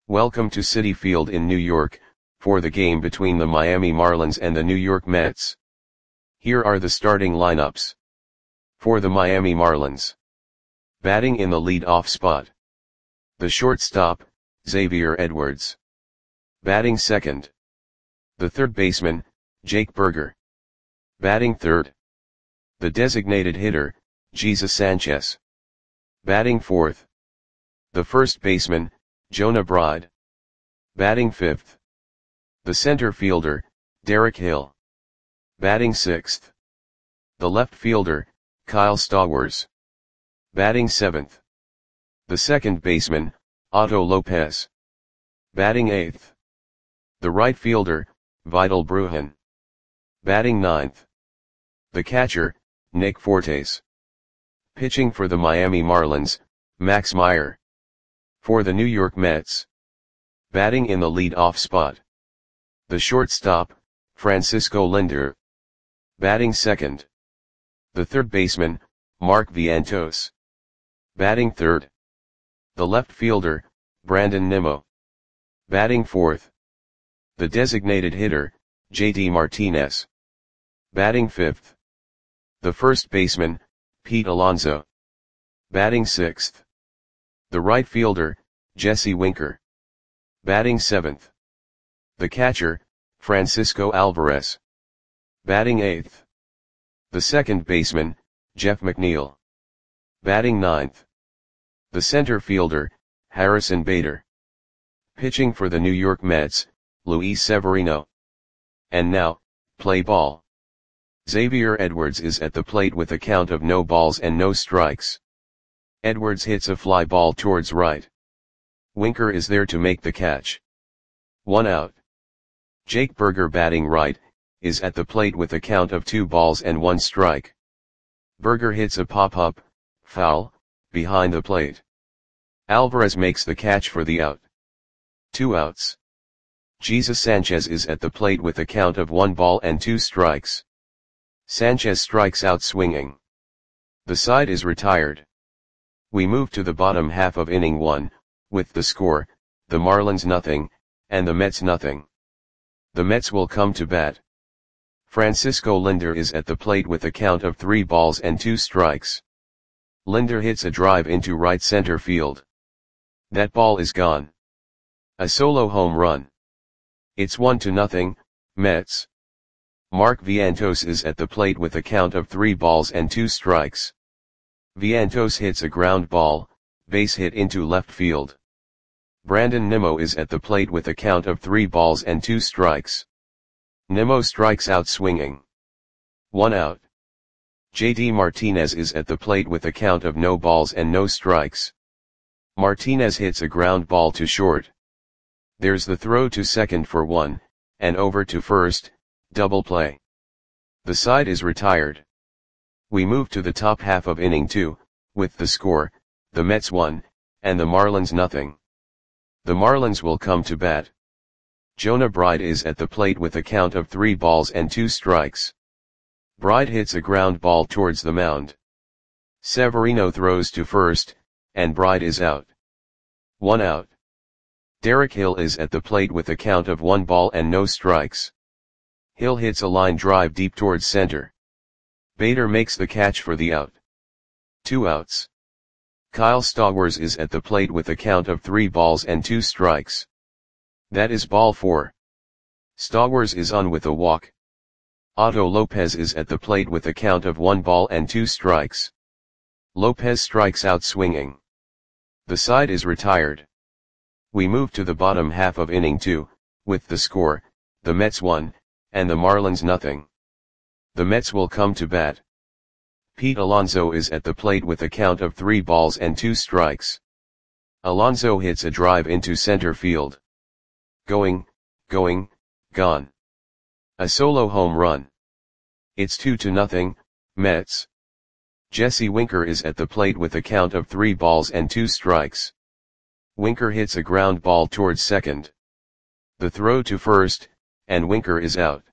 Welcome to Citi Field in New York, for the game between the Miami Marlins and the New York Mets. Here are the starting lineups. For the Miami Marlins. Batting in the lead-off spot. The shortstop, Xavier Edwards. Batting second. The third baseman, Jake Burger. Batting third. The designated hitter, Jesus Sanchez. Batting fourth. The first baseman, Jonah Bride. Batting fifth. The center fielder, Derek Hill. Batting sixth. The left fielder, Kyle Stowers. Batting seventh. The second baseman, Otto Lopez. Batting eighth. The right fielder, Vidal Brujan. Batting ninth. The catcher, Nick Fortes. Pitching for the Miami Marlins, Max Meyer. For the New York Mets. Batting in the lead-off spot. The shortstop, Francisco Lindor. Batting second. The third baseman, Mark Vientos. Batting third. The left fielder, Brandon Nimmo. Batting fourth. The designated hitter, JD Martinez. Batting fifth. The first baseman, Pete Alonso. Batting sixth. The right fielder, Jesse Winker. Batting seventh. The catcher, Francisco Alvarez. Batting eighth. The second baseman, Jeff McNeil. Batting ninth. The center fielder, Harrison Bader. Pitching for the New York Mets, Luis Severino. And now, play ball. Xavier Edwards is at the plate with a count of no balls and no strikes. Edwards hits a fly ball towards right. Winker is there to make the catch. 1 out. Jake Burger, batting right, is at the plate with a count of 2 balls and 1 strike. Burger hits a pop-up, foul, behind the plate. Alvarez makes the catch for the out. 2 outs. Jesus Sanchez is at the plate with a count of 1 ball and 2 strikes. Sanchez strikes out swinging. The side is retired. We move to the bottom half of inning 1, with the score, the Marlins nothing, and the Mets nothing. The Mets will come to bat. Francisco Lindor is at the plate with a count of 3 balls and 2 strikes. Lindor hits a drive into right center field. That ball is gone. A solo home run. It's 1-0, Mets. Mark Vientos is at the plate with a count of 3 balls and 2 strikes. Vientos hits a ground ball, base hit into left field. Brandon Nimmo is at the plate with a count of 3 balls and 2 strikes. Nimmo strikes out swinging. 1 out. JD Martinez is at the plate with a count of no balls and no strikes. Martinez hits a ground ball to short. There's the throw to second for 1, and over to first, double play. The side is retired. We move to the top half of inning 2, with the score, the Mets 1, and the Marlins nothing. The Marlins will come to bat. Jonah Bride is at the plate with a count of 3 balls and 2 strikes. Bride hits a ground ball towards the mound. Severino throws to first, and Bride is out. 1 out. Derek Hill is at the plate with a count of 1 ball and no strikes. Hill hits a line drive deep towards center. Bader makes the catch for the out. 2 outs. Kyle Stowers is at the plate with a count of 3 balls and 2 strikes. That is ball 4. Stowers is on with a walk. Otto Lopez is at the plate with a count of 1 ball and 2 strikes. Lopez strikes out swinging. The side is retired. We move to the bottom half of inning 2, with the score, the Mets 1, and the Marlins nothing. The Mets will come to bat. Pete Alonso is at the plate with a count of 3 balls and 2 strikes. Alonso hits a drive into center field. Going, gone. A solo home run. It's 2-0, Mets. Jesse Winker is at the plate with a count of 3 balls and 2 strikes. Winker hits a ground ball towards second. The throw to first, and Winker is out.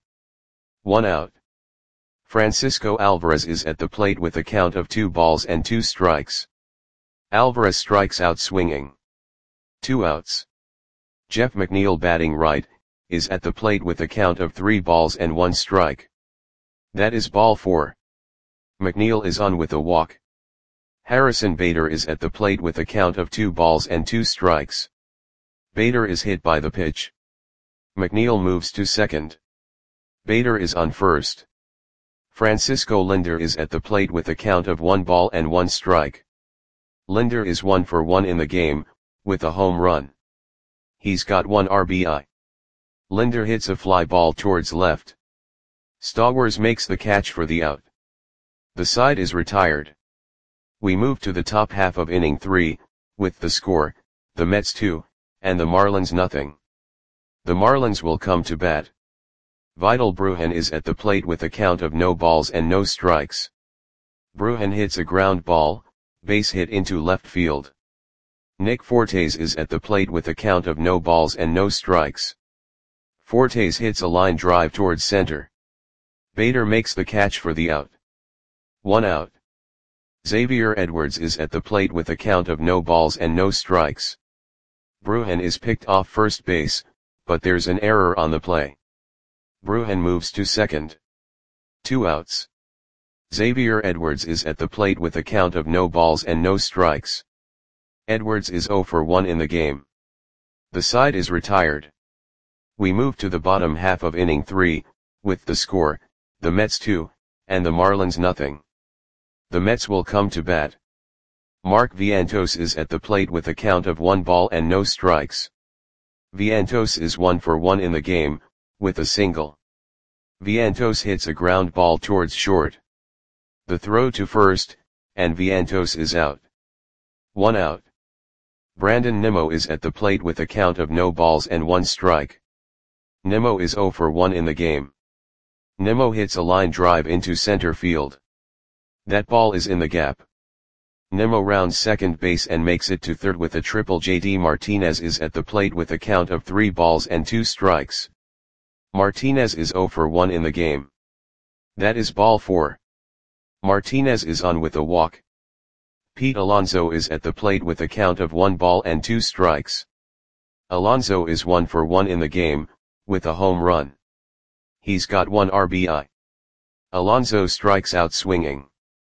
1 out. Francisco Alvarez is at the plate with a count of 2 balls and 2 strikes. Alvarez strikes out swinging. 2 outs. Jeff McNeil batting right, is at the plate with a count of 3 balls and 1 strike. That is ball 4. McNeil is on with a walk. Harrison Bader is at the plate with a count of 2 balls and 2 strikes. Bader is hit by the pitch. McNeil moves to second. Bader is on first. Francisco Lindor is at the plate with a count of 1 ball and 1 strike. Lindor is 1 for 1 in the game, with a home run. He's got 1 RBI. Lindor hits a fly ball towards left. Stowers makes the catch for the out. The side is retired. We move to the top half of inning 3, with the score, the Mets 2, and the Marlins nothing. The Marlins will come to bat. Vidal Brujan is at the plate with a count of no balls and no strikes. Brujan hits a ground ball, base hit into left field. Nick Fortes is at the plate with a count of no balls and no strikes. Fortes hits a line drive towards center. Bader makes the catch for the out. 1 out. Xavier Edwards is at the plate with a count of no balls and no strikes. Brujan is picked off first base, but there's an error on the play. Brujan moves to second. 2 outs. Xavier Edwards is at the plate with a count of no balls and no strikes. Edwards is 0 for 1 in the game. The side is retired. We move to the bottom half of inning 3, with the score, the Mets 2, and the Marlins nothing. The Mets will come to bat. Mark Vientos is at the plate with a count of 1 ball and no strikes. Vientos is 1 for 1 in the game, with a single. Vientos hits a ground ball towards short. The throw to first, and Vientos is out. 1 out. Brandon Nimmo is at the plate with a count of no balls and 1 strike. Nimmo is 0 for 1 in the game. Nimmo hits a line drive into center field. That ball is in the gap. Nimmo rounds second base and makes it to third with a triple. JD Martinez is at the plate with a count of 3 balls and 2 strikes. Martinez is 0 for 1 in the game. That is ball 4. Martinez is on with a walk. Pete Alonso is at the plate with a count of 1 ball and 2 strikes. Alonso is 1 for 1 in the game, with a home run. He's got 1 RBI. Alonso strikes out swinging.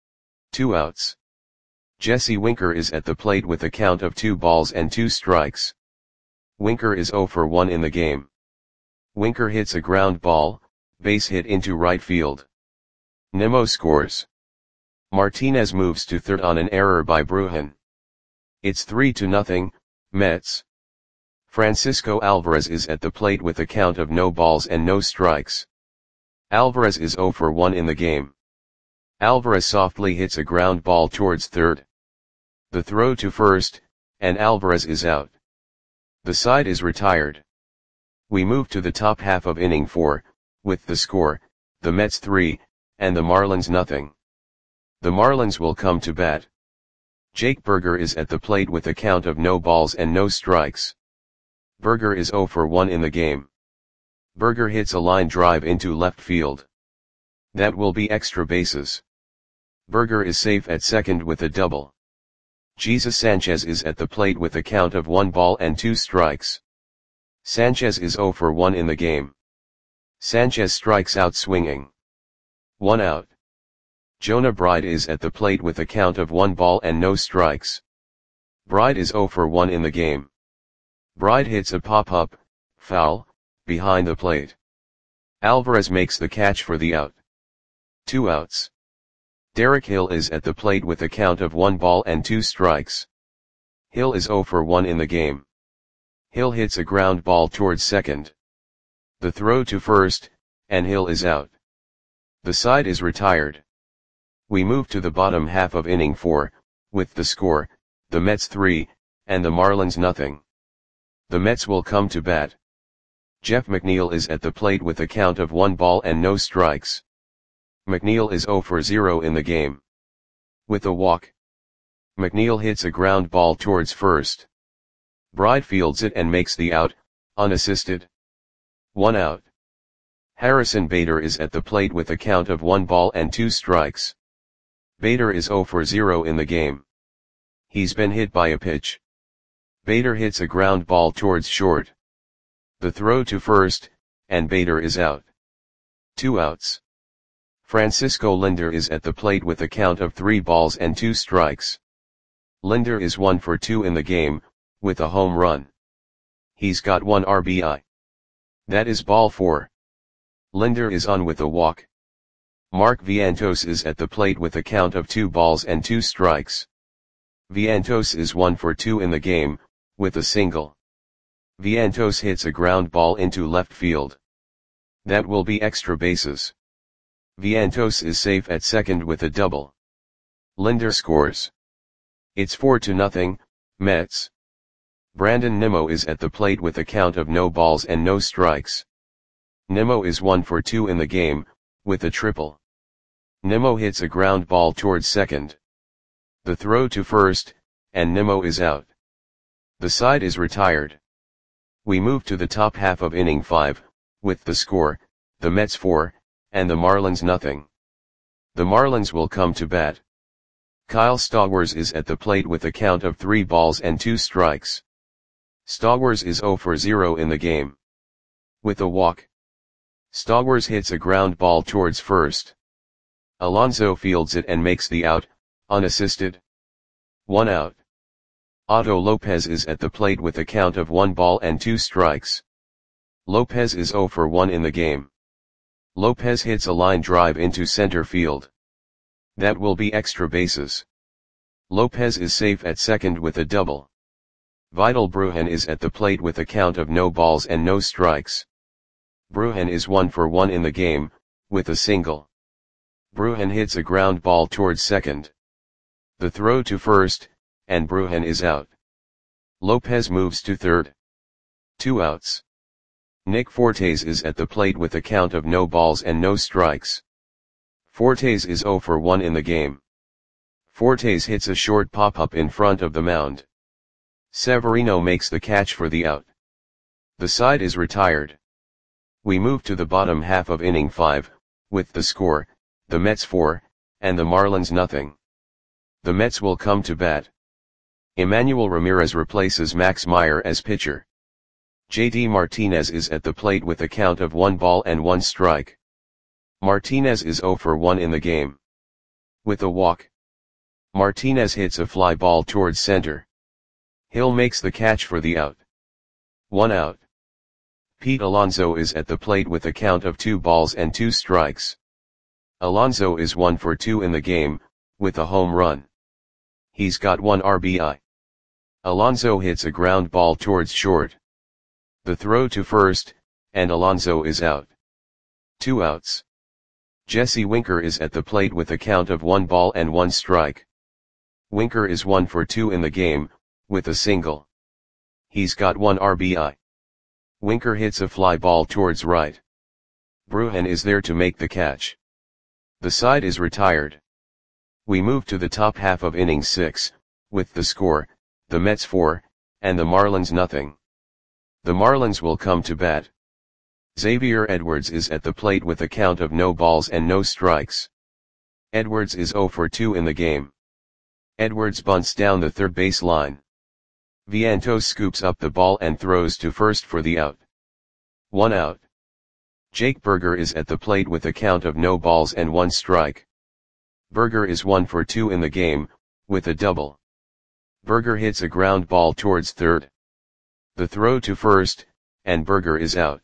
2 outs. Jesse Winker is at the plate with a count of 2 balls and 2 strikes. Winker is 0 for 1 in the game. Winker hits a ground ball, base hit into right field. Nimmo scores. Martinez moves to third on an error by Brujan. It's 3-0, Mets. Francisco Alvarez is at the plate with a count of no balls and no strikes. Alvarez is 0 for 1 in the game. Alvarez softly hits a ground ball towards third. The throw to first, and Alvarez is out. The side is retired. We move to the top half of inning 4, with the score, the Mets 3, and the Marlins nothing. The Marlins will come to bat. Jake Burger is at the plate with a count of no balls and no strikes. Burger is 0 for 1 in the game. Burger hits a line drive into left field. That will be extra bases. Burger is safe at second with a double. Jesus Sanchez is at the plate with a count of 1 ball and 2 strikes. Sanchez is 0 for 1 in the game. Sanchez strikes out swinging. 1 out. Jonah Bride is at the plate with a count of 1 ball and no strikes. Bride is 0 for 1 in the game. Bride hits a pop-up, foul, behind the plate. Alvarez makes the catch for the out. 2 outs. Derek Hill is at the plate with a count of 1 ball and 2 strikes. Hill is 0 for 1 in the game. Hill hits a ground ball towards second. The throw to first, and Hill is out. The side is retired. We move to the bottom half of inning 4, with the score, the Mets 3, and the Marlins nothing. The Mets will come to bat. Jeff McNeil is at the plate with a count of 1 ball and no strikes. McNeil is 0 for 0 in the game. With a walk. McNeil hits a ground ball towards first. Bride fields it and makes the out, unassisted. 1 out. Harrison Bader is at the plate with a count of 1 ball and 2 strikes. Bader is 0 for 0 in the game. He's been hit by a pitch. Bader hits a ground ball towards short. The throw to first, and Bader is out. 2 outs. Francisco Linder is at the plate with a count of 3 balls and 2 strikes. Linder is 1 for 2 in the game, with a home run. He's got 1 RBI. That is ball 4. Linder is on with a walk. Mark Vientos is at the plate with a count of 2 balls and 2 strikes. Vientos is 1 for 2 in the game, with a single. Vientos hits a ground ball into left field. That will be extra bases. Vientos is safe at second with a double. Linder scores. It's 4-0, Mets. Brandon Nimmo is at the plate with a count of no balls and no strikes. Nimmo is 1 for 2 in the game, with a triple. Nimmo hits a ground ball towards second. The throw to first, and Nimmo is out. The side is retired. We move to the top half of inning 5, with the score, the Mets 4, and the Marlins nothing. The Marlins will come to bat. Kyle Stowers is at the plate with a count of 3 balls and 2 strikes. Stowers is 0 for 0 in the game. With a walk. Stowers hits a ground ball towards first. Alonso fields it and makes the out, unassisted. 1 out. Otto Lopez is at the plate with a count of 1 ball and 2 strikes. Lopez is 0 for 1 in the game. Lopez hits a line drive into center field. That will be extra bases. Lopez is safe at second with a double. Vidal Brujan is at the plate with a count of no balls and no strikes. Brujan is 1 for 1 in the game, with a single. Brujan hits a ground ball towards second. The throw to first, and Brujan is out. Lopez moves to third. 2 outs. Nick Fortes is at the plate with a count of no balls and no strikes. Fortes is 0 for 1 in the game. Fortes hits a short pop-up in front of the mound. Severino makes the catch for the out. The side is retired. We move to the bottom half of inning 5, with the score, the Mets 4, and the Marlins nothing. The Mets will come to bat. Emmanuel Ramirez replaces Max Meyer as pitcher. JD Martinez is at the plate with a count of 1 ball and 1 strike. Martinez is 0 for 1 in the game. With a walk. Martinez hits a fly ball towards center. Hill makes the catch for the out. 1 out. Pete Alonso is at the plate with a count of 2 balls and 2 strikes. Alonso is 1 for 2 in the game, with a home run. He's got 1 RBI. Alonso hits a ground ball towards short. The throw to first, and Alonso is out. 2 outs. Jesse Winker is at the plate with a count of 1 ball and 1 strike. Winker is 1 for 2 in the game, with a single. He's got 1 RBI. Winker hits a fly ball towards right. Brujan is there to make the catch. The side is retired. We move to the top half of inning 6, with the score, the Mets 4, and the Marlins nothing. The Marlins will come to bat. Xavier Edwards is at the plate with a count of no balls and no strikes. Edwards is 0 for 2 in the game. Edwards bunts down the third base line. Vientos scoops up the ball and throws to first for the out. 1 out. Jake Burger is at the plate with a count of no balls and 1 strike. Burger is 1 for 2 in the game, with a double. Burger hits a ground ball towards third. The throw to first, and Burger is out.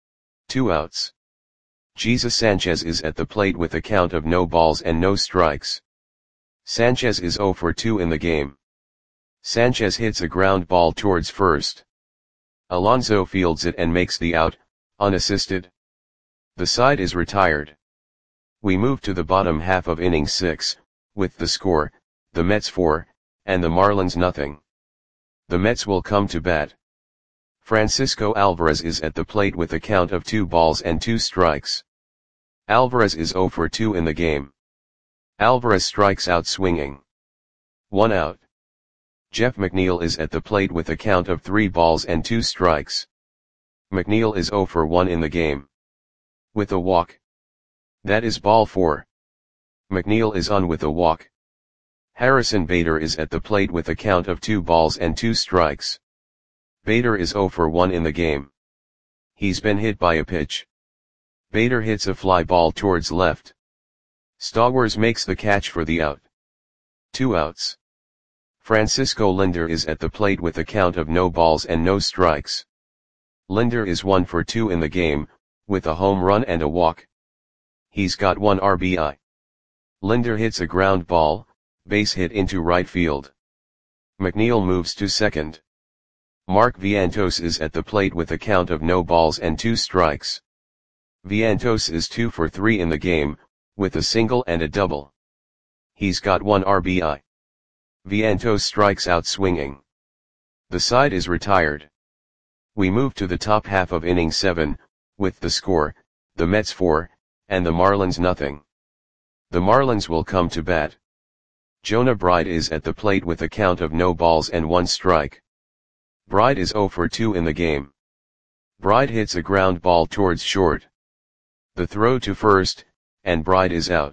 2 outs. Jesus Sanchez is at the plate with a count of no balls and no strikes. Sanchez is 0 for 2 in the game. Sanchez hits a ground ball towards first. Alonso fields it and makes the out, unassisted. The side is retired. We move to the bottom half of inning 6, with the score, the Mets 4, and the Marlins nothing. The Mets will come to bat. Francisco Alvarez is at the plate with a count of 2 balls and 2 strikes. Alvarez is 0 for 2 in the game. Alvarez strikes out swinging. 1 out. Jeff McNeil is at the plate with a count of 3 balls and 2 strikes. McNeil is 0 for 1 in the game. With a walk. That is ball 4. McNeil is on with a walk. Harrison Bader is at the plate with a count of 2 balls and 2 strikes. Bader is 0 for 1 in the game. He's been hit by a pitch. Bader hits a fly ball towards left. Stowers makes the catch for the out. 2 outs. Francisco Lindor is at the plate with a count of no balls and no strikes. Lindor is 1 for 2 in the game, with a home run and a walk. He's got 1 RBI. Lindor hits a ground ball, base hit into right field. McNeil moves to second. Mark Vientos is at the plate with a count of no balls and 2 strikes. Vientos is 2 for 3 in the game, with a single and a double. He's got 1 RBI. Vientos strikes out swinging. The side is retired. We move to the top half of inning 7, with the score, the Mets 4, and the Marlins nothing. The Marlins will come to bat. Jonah Bride is at the plate with a count of no balls and 1 strike. Bride is 0 for 2 in the game. Bride hits a ground ball towards short. The throw to first, and Bride is out.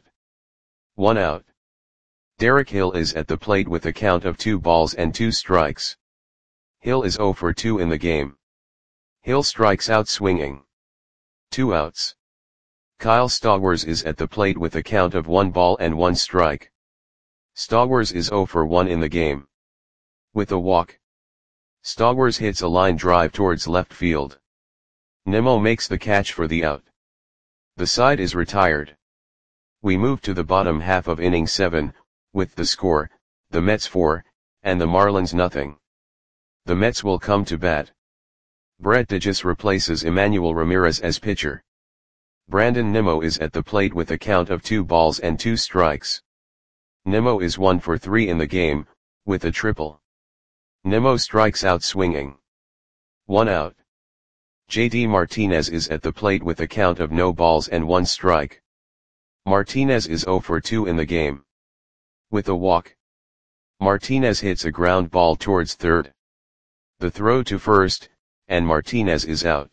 1 out. Derek Hill is at the plate with a count of 2 balls and 2 strikes. Hill is 0 for 2 in the game. Hill strikes out swinging. 2 outs. Kyle Stowers is at the plate with a count of 1 ball and 1 strike. Stowers is 0 for 1 in the game. With a walk. Stowers hits a line drive towards left field. Nimmo makes the catch for the out. The side is retired. We move to the bottom half of inning 7, with the score, the Mets 4, and the Marlins nothing. The Mets will come to bat. Brett Digis replaces Emmanuel Ramirez as pitcher. Brandon Nimmo is at the plate with a count of 2 balls and 2 strikes. Nimmo is 1 for 3 in the game, with a triple. Nimmo strikes out swinging. 1 out. JD Martinez is at the plate with a count of no balls and 1 strike. Martinez is 0 for 2 in the game. With a walk. Martinez hits a ground ball towards third. The throw to first, and Martinez is out.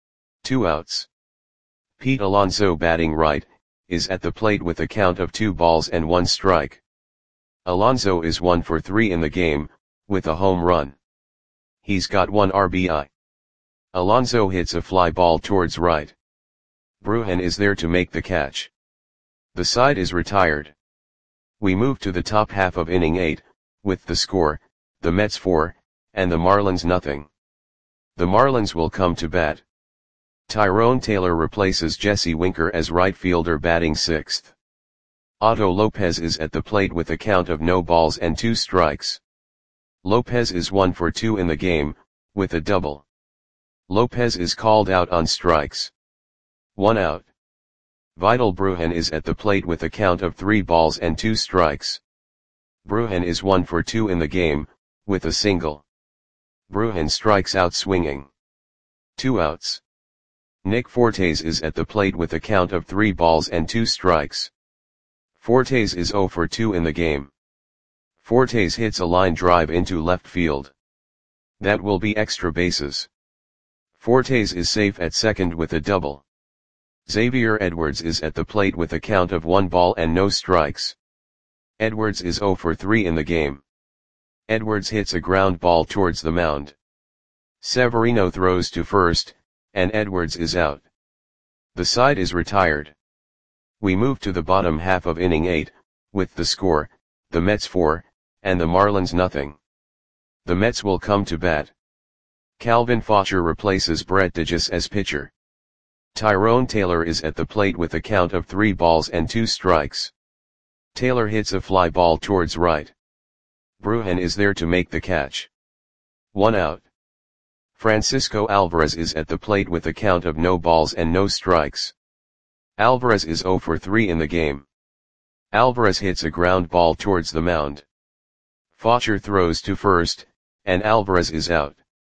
2 outs. Pete Alonso batting right, is at the plate with a count of 2 balls and 1 strike. Alonso is 1 for 3 in the game, with a home run. He's got 1 RBI. Alonso hits a fly ball towards right. Brujan is there to make the catch. The side is retired. We move to the top half of inning 8, with the score, the Mets 4, and the Marlins nothing. The Marlins will come to bat. Tyrone Taylor replaces Jesse Winker as right fielder batting 6th. Otto Lopez is at the plate with a count of no balls and 2 strikes. Lopez is 1 for 2 in the game, with a double. Lopez is called out on strikes. 1 out. Vidal Brujan is at the plate with a count of 3 balls and 2 strikes. Brujan is 1 for 2 in the game, with a single. Brujan strikes out swinging. 2 outs. Nick Fortes is at the plate with a count of 3 balls and 2 strikes. Fortes is 0 for 2 in the game. Fortes hits a line drive into left field. That will be extra bases. Fortes is safe at second with a double. Xavier Edwards is at the plate with a count of 1 ball and no strikes. Edwards is 0 for 3 in the game. Edwards hits a ground ball towards the mound. Severino throws to first, and Edwards is out. The side is retired. We move to the bottom half of inning 8, with the score, the Mets 4, and the Marlins nothing. The Mets will come to bat. Calvin Faucher replaces Brett Digis as pitcher. Tyrone Taylor is at the plate with a count of 3 balls and 2 strikes. Taylor hits a fly ball towards right. Brujan is there to make the catch. 1 out. Francisco Alvarez is at the plate with a count of no balls and no strikes. Alvarez is 0 for 3 in the game. Alvarez hits a ground ball towards the mound. Faucher throws to first, and Alvarez is out.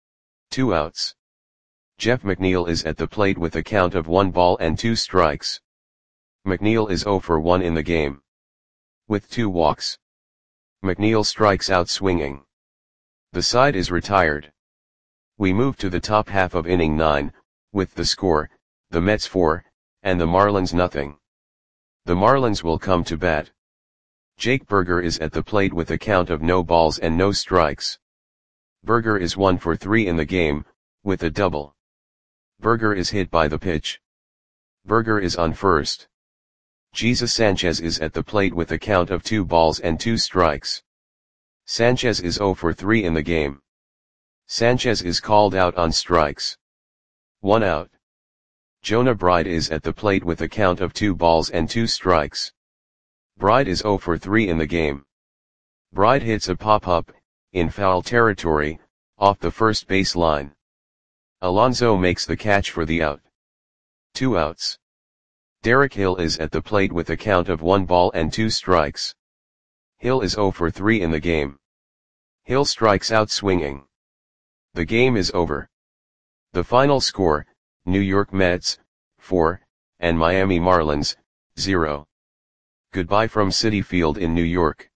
2 outs. Jeff McNeil is at the plate with a count of 1 ball and 2 strikes. McNeil is 0 for 1 in the game. With 2 walks. McNeil strikes out swinging. The side is retired. We move to the top half of inning 9, with the score, the Mets 4, and the Marlins nothing. The Marlins will come to bat. Jake Burger is at the plate with a count of no balls and no strikes. Burger is 1 for 3 in the game, with a double. Berger is hit by the pitch. Berger is on first. Jesus Sanchez is at the plate with a count of 2 balls and 2 strikes. Sanchez is 0 for 3 in the game. Sanchez is called out on strikes. 1 out. Jonah Bride is at the plate with a count of 2 balls and 2 strikes. Bride is 0 for 3 in the game. Bride hits a pop-up, in foul territory, off the first base line. Alonso makes the catch for the out. 2 outs. Derek Hill is at the plate with a count of 1 ball and 2 strikes. Hill is 0 for 3 in the game. Hill strikes out swinging. The game is over. The final score, New York Mets, 4, and Miami Marlins, 0. Goodbye from Citi Field in New York.